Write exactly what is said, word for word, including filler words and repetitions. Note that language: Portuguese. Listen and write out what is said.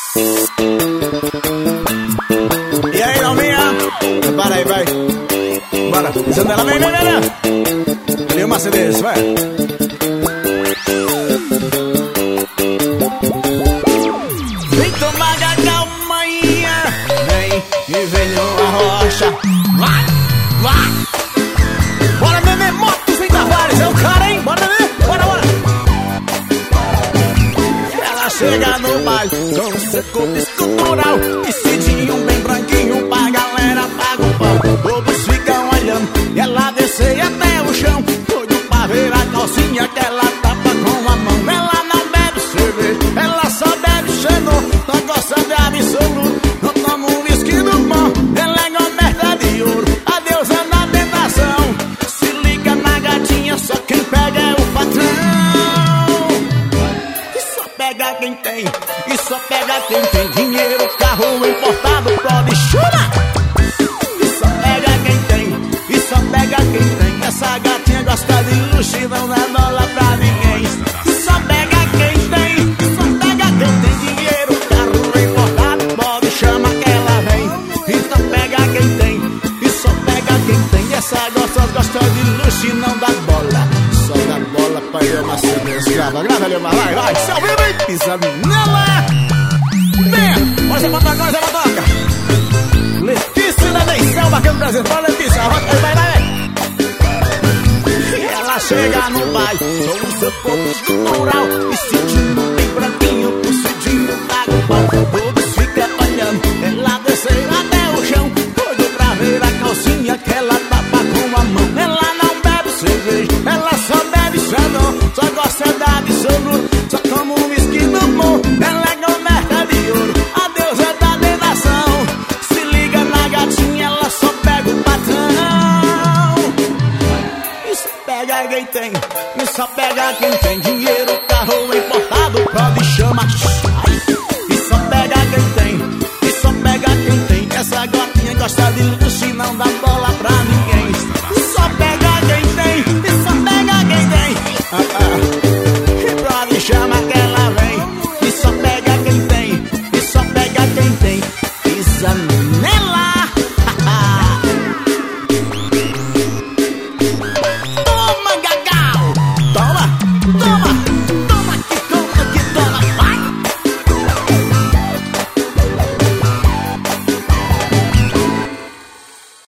E aí, Dalminha? Para aí, vai. Bora, Isandela, vem, vem, vem, vem. Ali uma C D, vai. Vem tomar calmainha, vem e vem numa rocha. Vai, vai. Bora, Nenê Motos em Tavares, é o cara, hein? Bora, Nenê, bora, bora. Ela chega no baile com seu corpo escultural, vestidinho bem branquinho pra galera paga o pau. Todos ficam olhando e ela desce até o chão, doido pra ver a calcinha que ela tapa com a mão. Ela não bebe cerveja, ela só bebe Xandão. Não gosta de absoluto, não toma um whisky do bom. Ela é igual merda de ouro, a deusa da tentação. Se liga na gatinha, só quem pega é o patrão. E só pega quem tem, e só pega quem tem dinheiro, carro importado, pode chorar. E só pega quem tem, e só pega quem tem. Essa gatinha gosta de luxo e não dá bola pra ninguém. E só pega quem tem, e só pega quem tem dinheiro, carro importado, pode chamar que ela vem. E só pega quem tem, e só pega quem tem. Essa gostosa gosta de luxo e não dá bola, só dá bola pra eu nascer minha escrava. Grava ali, vai, vai, se ao vivo, hein? Pisa nela. Venha, bora essa motoca, bora essa motoca. Letícia da Deicel, bacana prazer. Fala, Letícia, vai, vai, vai, vai. Ela chega no baile com o seu corpo escultural, vestidinho bem branquinho, puxadinho, paga o pau. Todos ficam olhando, ela desce até o chão, doido pra ver a calcinha que ela tapa com a mão. Ela não bebe cerveja, ela só bebe Xandão. Só gosta da absoluto, só toma um whisky no bom. Ela é igual merda de ouro, a deusa da tentação. Se liga na gatinha, ela só pega o patrão. E só pega quem tem, e só pega quem tem dinheiro.